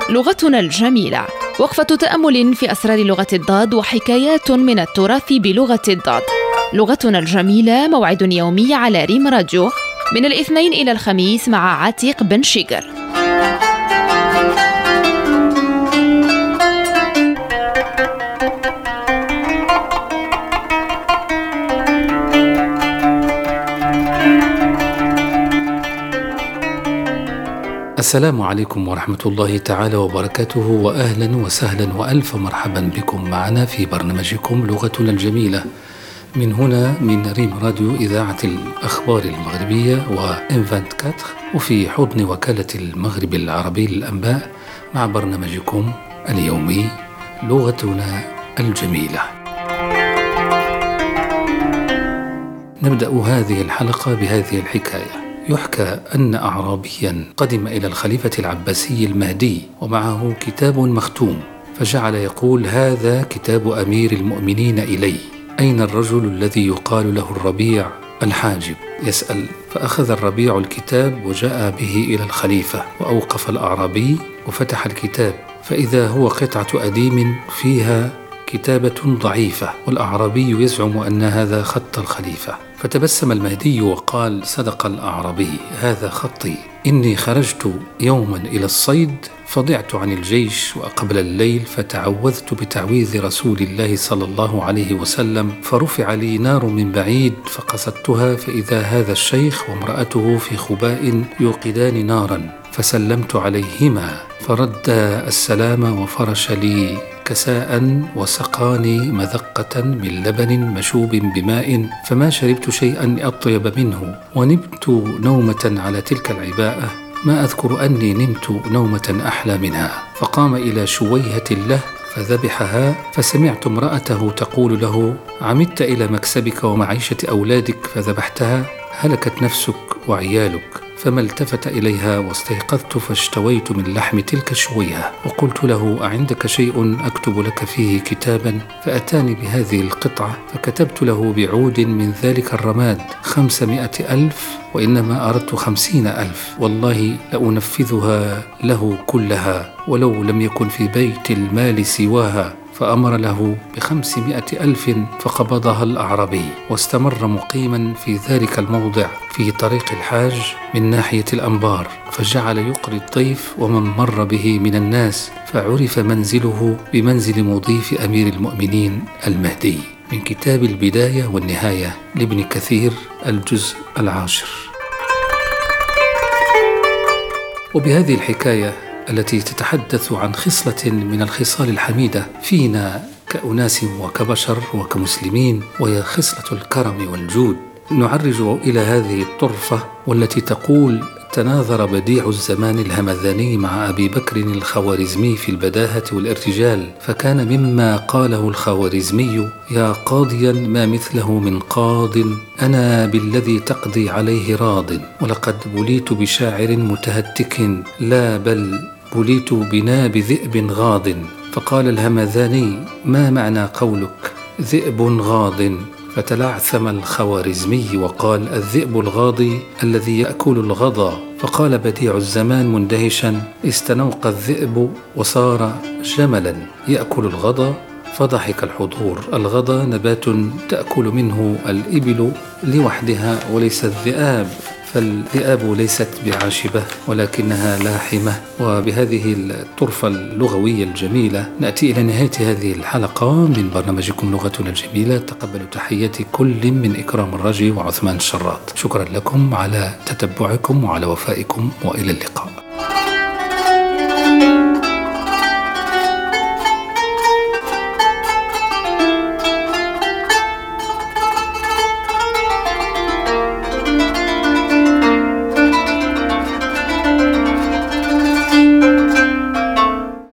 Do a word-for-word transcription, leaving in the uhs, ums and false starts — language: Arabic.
لغتنا الجميلة، وقفة تأمل في أسرار لغة الضاد وحكايات من التراث بلغة الضاد. لغتنا الجميلة موعد يومي على ريم راديو من الاثنين إلى الخميس مع عتيق بن شيقر. السلام عليكم ورحمة الله تعالى وبركاته، وأهلا وسهلا وألف مرحبا بكم معنا في برنامجكم لغتنا الجميلة من هنا من ريم راديو إذاعة الأخبار المغربية وإم أربعة وعشرين، وفي حضن وكالة المغرب العربي للأنباء مع برنامجكم اليومي لغتنا الجميلة. نبدأ هذه الحلقة بهذه الحكاية. يحكى أن أعرابيا قدم إلى الخليفة العباسي المهدي ومعه كتاب مختوم، فجعل يقول: هذا كتاب أمير المؤمنين إلي، أين الرجل الذي يقال له الربيع الحاجب؟ يسأل. فأخذ الربيع الكتاب وجاء به إلى الخليفة، وأوقف الأعرابي وفتح الكتاب، فإذا هو قطعة أديم فيها كتابة ضعيفة، والأعرابي يزعم أن هذا خط الخليفة. فتبسم المهدي وقال: صدق الأعرابي، هذا خطي. إني خرجت يوما إلى الصيد فضعت عن الجيش، وأقبل الليل فتعوذت بتعويذ رسول الله صلى الله عليه وسلم، فرفع لي نار من بعيد فقصدتها، فإذا هذا الشيخ وامرأته في خباء يوقدان نارا، فسلمت عليهما فرد السلام وفرش لي كساء وسقاني مذقة من لبن مشوب بماء، فما شربت شيئا أطيب منه، ونمت نومة على تلك العباءة ما أذكر أني نمت نومة أحلى منها. فقام إلى شويهة له فذبحها، فسمعت امرأته تقول له: عمدت إلى مكسبك ومعيشة أولادك فذبحتها، هلكت نفسك وعيالك. فما التفت إليها، واستيقظت فاشتويت من لحم تلك الشويهة، وقلت له: أعندك شيء أكتب لك فيه كتابا؟ فأتاني بهذه القطعة، فكتبت له بعود من ذلك الرماد خمسمائة ألف، وإنما أردت خمسين ألف، والله لأنفذها له كلها ولو لم يكن في بيت المال سواها. فأمر له بخمسمائة ألف، فقبضها الأعرابي، واستمر مقيما في ذلك الموضع في طريق الحاج من ناحية الأنبار، فجعل يقري الضيف ومن مر به من الناس، فعرف منزله بمنزل مضيف أمير المؤمنين المهدي. من كتاب البداية والنهاية لابن كثير، الجزء العاشر. وبهذه الحكاية التي تتحدث عن خصلة من الخصال الحميدة فينا كأناس وكبشر وكمسلمين، وهي خصلة الكرم والجود، نعرج إلى هذه الطرفة والتي تقول: تناظر بديع الزمان الهمذاني مع أبي بكر الخوارزمي في البداهة والارتجال، فكان مما قاله الخوارزمي: يا قاضيا ما مثله من قاض، أنا بالذي تقضي عليه راض، ولقد بليت بشاعر متهتك، لا بل بليت بناب ذئب غاض. فقال الهمذاني: ما معنى قولك ذئب غاض؟ فتلعثم الخوارزمي وقال: الذئب الغاضي الذي يأكل الغضا. فقال بديع الزمان مندهشا: استنوق الذئب وصار جملا يأكل الغضا. فضحك الحضور. الغضا نبات تأكل منه الإبل لوحدها وليس الذئاب، فالذئاب ليست بعاشبة ولكنها لاحمة. وبهذه الطرفة اللغوية الجميلة نأتي إلى نهاية هذه الحلقة من برنامجكم لغتنا الجميلة. تقبلوا تحياتي كل من إكرام الرجي وعثمان الشراط. شكرا لكم على تتبعكم وعلى وفائكم، وإلى اللقاء.